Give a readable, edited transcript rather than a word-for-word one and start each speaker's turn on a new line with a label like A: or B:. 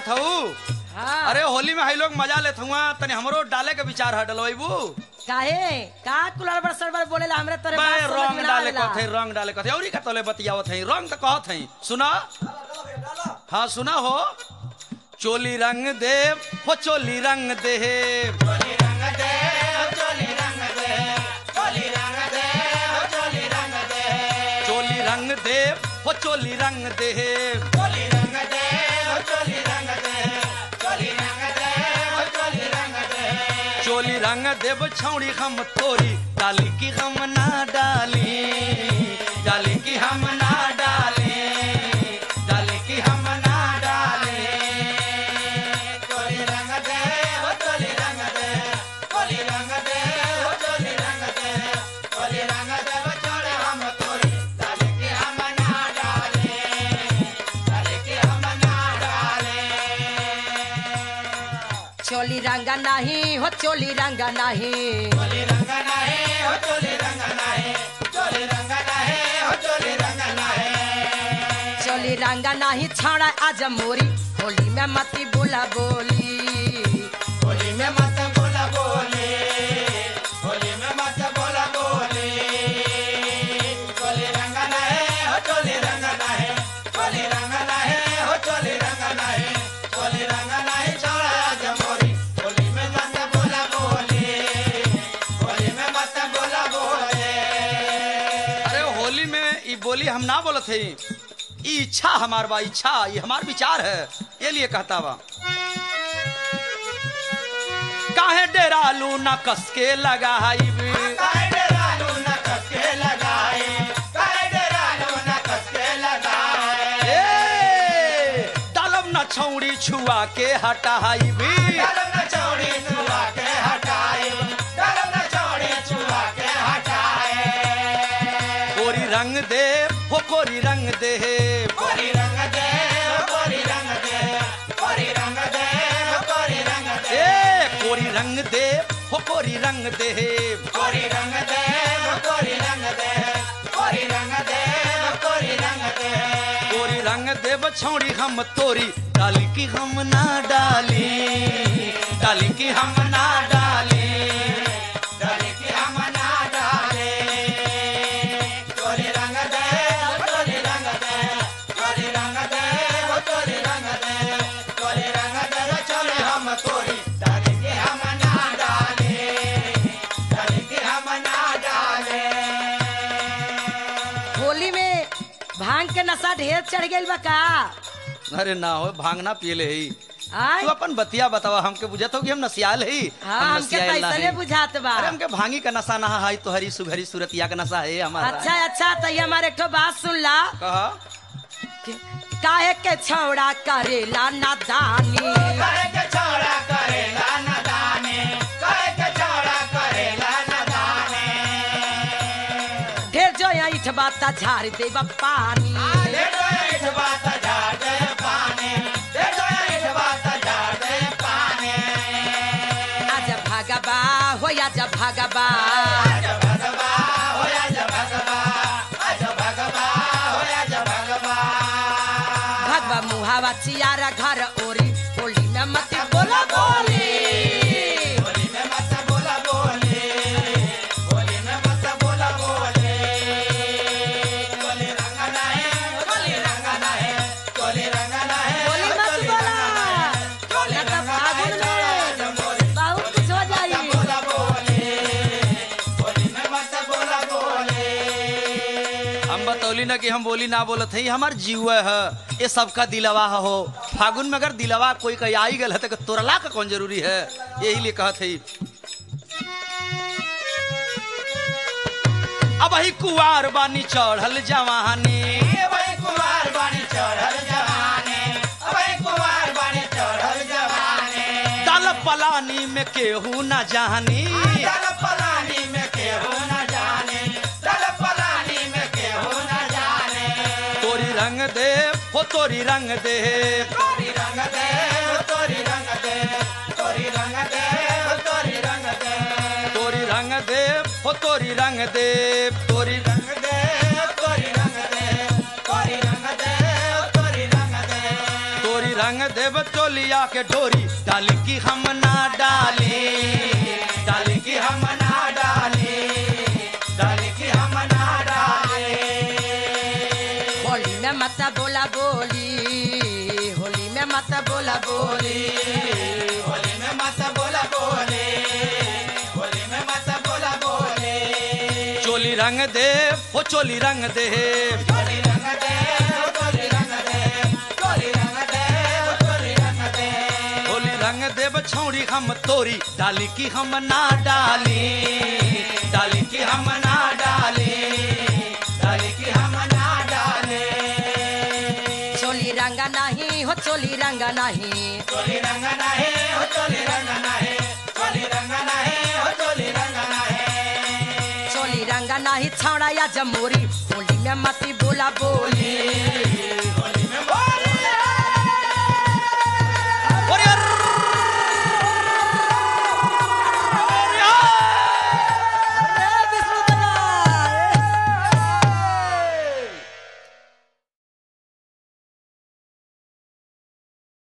A: हूँ।
B: हाँ।
A: अरे होली में हम लोग मजा लेत हुआ, तनी हमरो डाले के विचार हटल वैबू।
B: काहे का कुलार बड़ सरबर बोलेला हमरे तोरे बात समझ
A: रंग
B: में ना
A: डाले
B: आवेला।
A: कहते रंग डाले कहते औरी का तोले बतियावत है रंग तो कहत है। सुना हाँ सुना हो चोली रंग दे हो चोली रंग दे चोली रंग दे चोली रंग दे चोली रंग दे चोली रंग दे चोली रंग दे हो चोली रंग दे चोली रंग दे चोली रंग दे चोली रंग दे चोली रंग दे चोली रंग देव छौड़ी हम तोरी डाली की हम ना डाली डाली की हम ना डाली डाली की हम ना डाली चोली रंग दे वो चोली रंग दे चोली रंग दे वो चोली रंग दे चोली रंग दे वो छोड़े हम तोरी डाली की हम ना डाली डाली की हम ना डाली
B: चोली रंगा नहीं हो चोली रंगा नहीं
A: चोली रंग नहीं हो चोली रंग नहीं चोली रंग नहीं हो चोली रंग नहीं
B: चोली रंगा नहीं छाड़ा आज मोरी होली में मती बोला बोली
A: होली में मत बोला बोले होली में मत बोला बोले चोली रंग नहीं हो चोली रंग नहीं चोली रंग नहीं हो चोली रंग नहीं चोली रंग नहीं छोड़ा आज मोरी होली में मत बोला बोले होली में मत बोला बोले। अरे होली में ये बोली हम ना बोलत है, ये इच्छा हमार बा, इच्छा ये हमार विचार है, ये लिए कहता बा काहे डेरालू न कस के लगाई काहे डेरालू न कस के लगाई काहे डेरालू न कस के लगाई डालब न छौड़ी छुआ के हटाई डालब न छौड़ी छुआ के हटाई डालब न छौड़ी छुआ के हटाई कोरी रंग दे हो कोरी रंग दे कोरी रंग दे कोरी रंग दे कोरी रंग दे कोरी रंग दे कोरी रंग दे हो कोरी रंग दे कोरी रंग दे कोरी रंग दे कोरी रंग दे कोरी रंग दे कोरी रंग दे बछौड़ी हम तोरी डाली की हम ना डाली डाली की हम ना डाली डाली की हम ना डाली कोरी रंग दे कोरी रंग दे कोरी रंग दे कोरी रंग दे कोरी रंग दे चले हम तोरी डाली की हम ना डाली डाली की हम ना डाली।
B: होली में भांग के नशा ढेर चढ़ गइल बा का
A: अरे ना हो भांग ना पियले ही
B: आय
A: तू अपन बतिया बतावा हमके बुझत हो कि हम नसियाल ही
B: हाँ हमके पैसने बुझात बा।
A: अरे हमके भांगी का नशा ना है तो हरी सुघरी सूरतिया का नशा है हमारा।
B: अच्छा अच्छा तो ये हमारे एक ठो बात सुन ला
A: कहा
B: काहे के छौड़ा करेला नादानी
A: काहे के छौड़ा करेला नादानी काहे के छौड़ा करेला नादानी
B: ढेर जो यहाँ इठ बात झाड़ दे पानी
A: ढेर जो यहाँ इठ बात झाड़ दे पानी ढेर जो यहाँ इठ बात झाड़ दे पानी
B: आजा भागबा हो आजा भागबा
A: आजा भगवा हो आजा भगवा आजा भगवा हो आजा भगवा
B: भगवा मुहावा चियारा घर ओरी होली में मत बोला बोली
A: होली में मत बोला बोले होली में मत बोला बोले कोली रंग नहीं कोली रंग नहीं कोली रंग नहीं
B: होली मत बोला
A: कोली
B: ना तो
A: रंग
B: फागुन
A: नहीं
B: में बहुत कुछ हो जाई
A: बोला बोले होली में मत बोला बोले। हम बतौली ना कि हम बोली ना बोलत है हमार जीव है ये सबका दिलवा हो फागुन में अगर दिलवा कोई कहीं आई गल है तो तोरला का कौन जरूरी है यही लिए कहत है अब ही कुवार बानी चढ़ल जवानी वही कुवार बानी चढ़ल जवानी वही कुवार बानी चढ़ल जवानी दल पलानी में केहू न जानी दल पलानी में केहू न जाने दल पलानी में केहू न जाने तोरी रंग दे हो तोरी रंग दे तोरी रंग दे तोरी रंग दे तोरी रंग दे तोरी रंग दे तोरी रंग दे हो तोरी रंग दे तोरी रंग दे तोरी रंग दे तोरी रंग दे तोरी रंग दे तोरी रंग दे देव चोलिया के डोरी डाली की हम ना डाली, डाली की हम ना डाली, डाली की हम ना डाली।
B: होली में मत बोला बोली, होली में मत बोला बोली,
A: होली में मत बोला बोले, होली में मत बोला बोले। चोली रंग दे हो चोली रंग दे, चोली रंग दे हो चोली रंग दे, चोली रंग दे हो चोली रंग दे। होली रंग दे बछौड़ी हम तोरी डाली की हम ना डाली, डाली की हम ना डाली, डाली की हम ना डाले।
B: चोली रंगा नहीं हो चोली रंगा नहीं,
A: चोली रंग नहीं हो चोली रंग नहीं, चोली रंग नहीं हो चोली रंग नहीं।
B: चोली रंगा नहीं छौड़ा या जमोरी, होली में मत बोला बोली,